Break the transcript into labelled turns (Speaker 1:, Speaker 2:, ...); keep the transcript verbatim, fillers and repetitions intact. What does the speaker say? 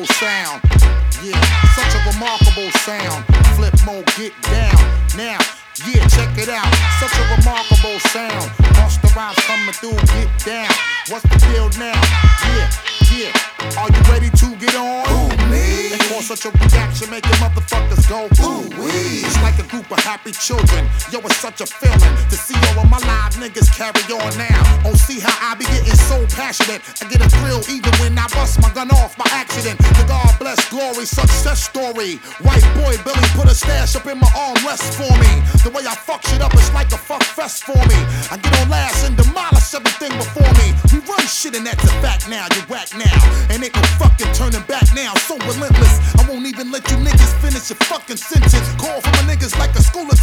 Speaker 1: remarkable sound. Yeah, such a remarkable sound. Flip mode, get down. Now, yeah, check it out. Such a remarkable sound. Monster rhymes coming through, get down. What's the deal now? Yeah, yeah. Are you ready to get on?
Speaker 2: Ooh, me.
Speaker 1: And cause such a reaction, making motherfuckers go ooh wee. It's like a group of happy children. Yo, it's such a feeling to see all of my live niggas carry on now. Oh, see how I be getting so passionate. I get a thrill even when I bust my gun off by accident. The God bless glory, success story. White boy Billy put a stash up in my armrest for me. The way I fuck shit up, it's like a fuck fest for me. I get on last and demolish everything before me. We run shit and that's a fact now. You whack now, and ain't no fucking turning back now. So relentless, I won't even let you niggas finish your fucking sentence. Call for my niggas like a school